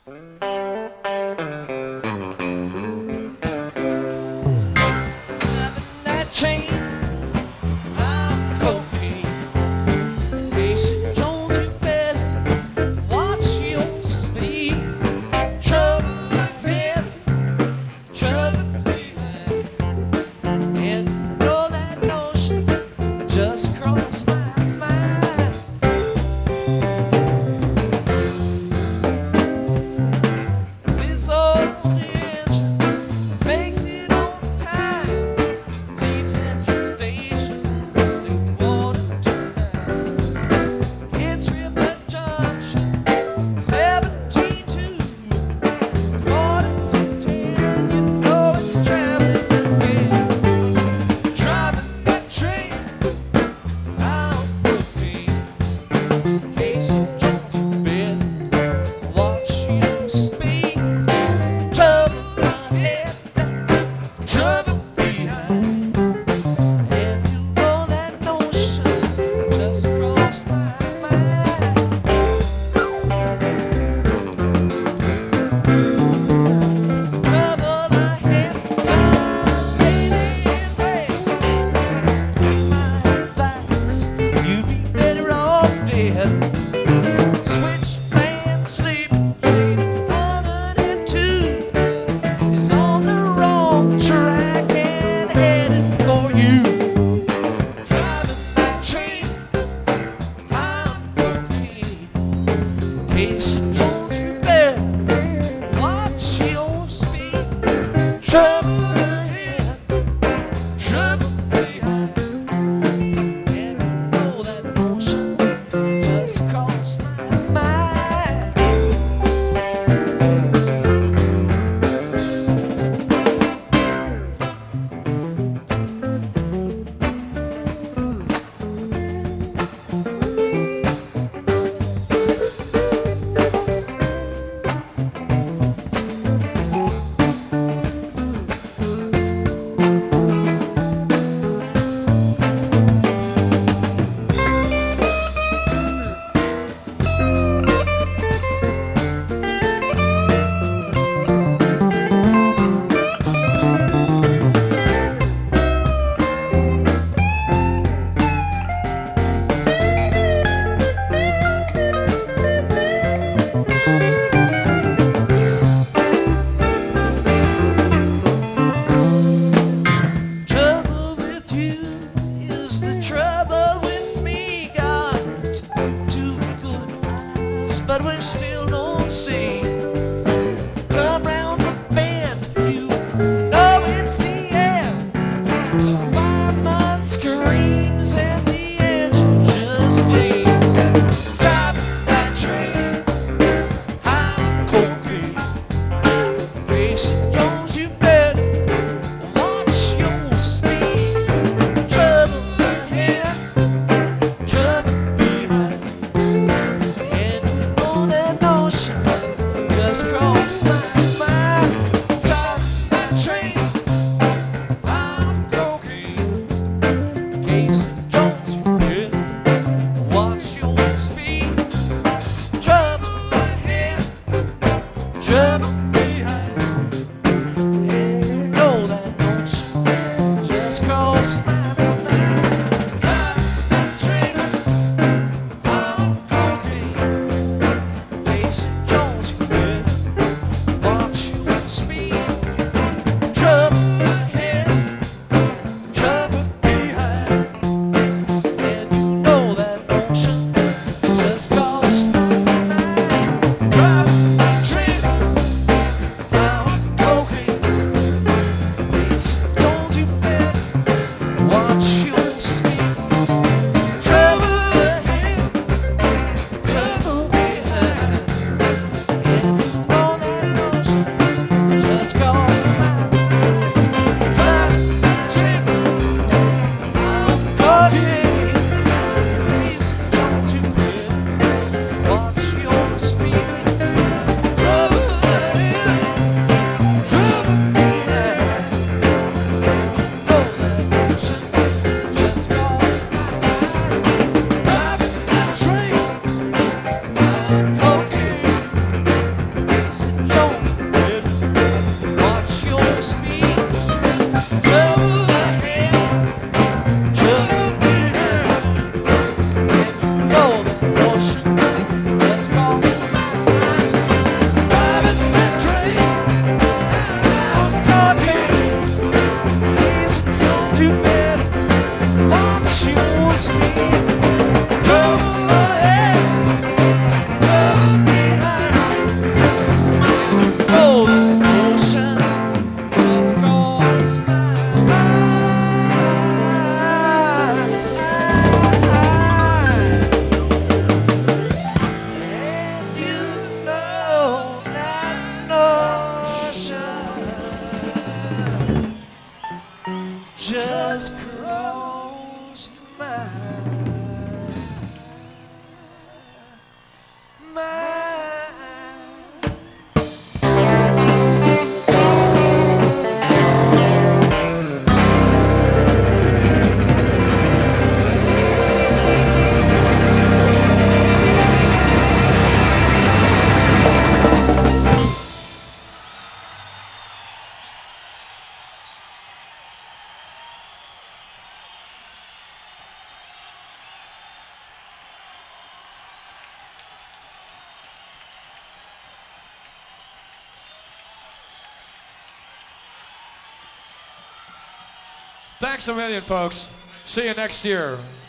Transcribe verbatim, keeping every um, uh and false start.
That chain, I'm cocaine. Casey Jones, you better watch your speed. Trouble ahead, trouble behind. And you know that notion just crossed my mind. This old engine makes it on time. Leaves Central Station in quarter to nine. Hits River Junction, seventeen two. Quarter to ten, you know it's traveling again. Driving that train, I'm cocaine. Casey Jones, you better watch your speed. Trouble ahead, trouble behind. And you know that notion just crossed my mind. Trouble ahead, I'm waiting, waiting. My advice, you be better off dead. Switchman sleeping train one oh two is on the wrong track and headed for you. Driving that train, I'm cocaine. Casey Jones, you better watch your speed. Trouble ahead, trouble behind. And you know that notion just crossed my mind. Trouble with you is the trouble with me. Got two good eyes, but we still don't see. Come round the bend, you know it's the end. The fireman screams and the engine just leaves. Driving that train, I'm cocaine. Casey Jones, you better watch your speed. Trouble ahead, trouble behind. And you know that notion just crossed my mind. Driving that train, I'm cocaine. Casey Jones, you better watch your speed. Trouble ahead, trouble behind. And you know that notion just crossed my mind. Driving that train, I'm cocaine. Casey Jones, you better has crossed my mind. Thanks a million, folks. See you next year.